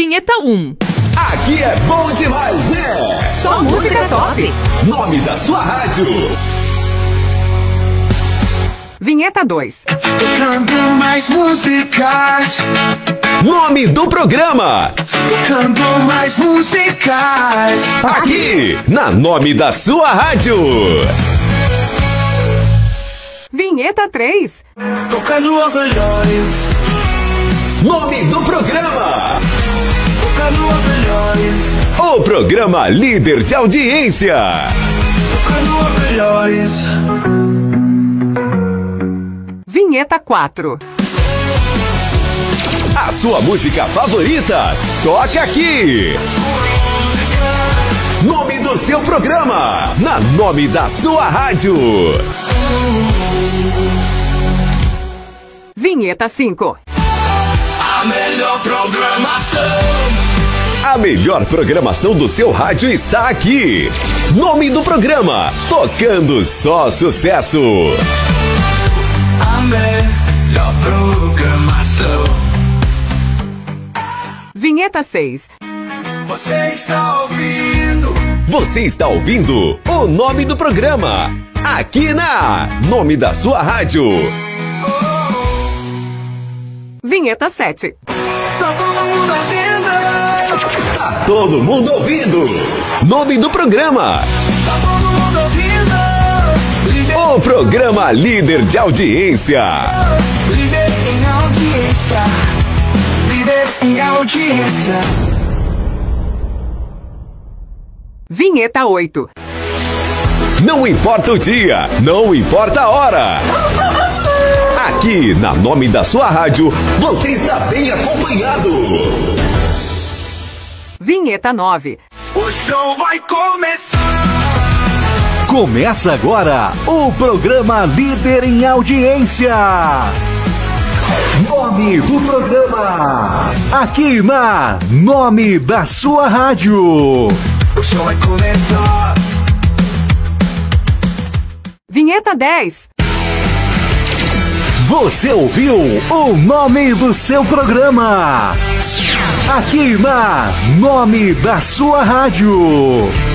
Vinheta 1. Aqui é bom demais, né? Só música top. Nome da sua rádio. Vinheta 2. Tocando mais músicas. Nome do programa. Tocando mais músicas. Aqui, na Nome da sua rádio. Vinheta 3. Tocando os melhores. Nome do programa. Tocando os melhores. O programa líder de audiência. Tocando os melhores. Vinheta 4. A sua música favorita toca aqui. Nome do seu programa, na Nome da sua rádio. Vinheta 5. A melhor programação. A melhor programação do seu rádio está aqui. Nome do programa, tocando só sucesso. A melhor programação. Vinheta 6. Você está ouvindo? Você está ouvindo o Nome do programa, aqui na Nome da sua rádio. Vinheta 7. Tá todo mundo ouvindo? Tá todo mundo ouvindo. Nome do programa. Tá todo mundo ouvindo? O programa líder de audiência. Líder em audiência. Líder em audiência. Vinheta 8. Não importa o dia, não importa a hora. Aqui, na Nome da sua rádio, você está bem acompanhado. Vinheta 9. O show vai começar. Começa agora o programa líder em audiência. Nome do programa. Aqui na Nome da sua rádio. O show vai começar. Vinheta 10. Você ouviu o nome do seu programa. Aqui na Nome da sua rádio.